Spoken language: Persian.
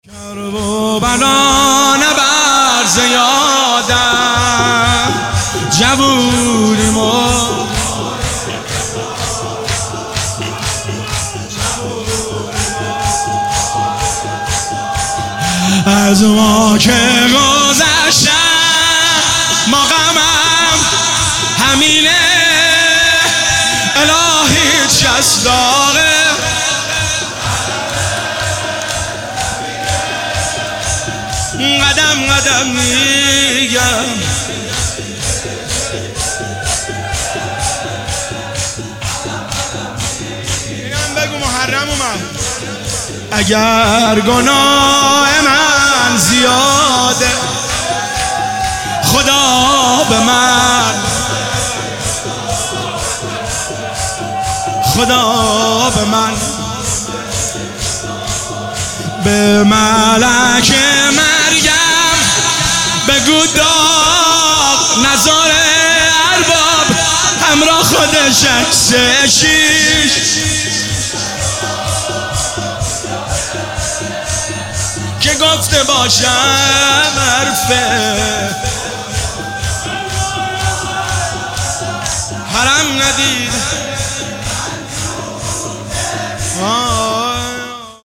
کربلا نبر زیادم جوونیم از ما که گذشتم ما غمم همینه الهی چست داغه قدم قدم میگم بگو محرم اومد اگر گناه من زیاده خدا به من به ملک مریم بگو داغ نزار ارباب همراه خودش عکس شیش که گفته باشم حرفه حرم ندید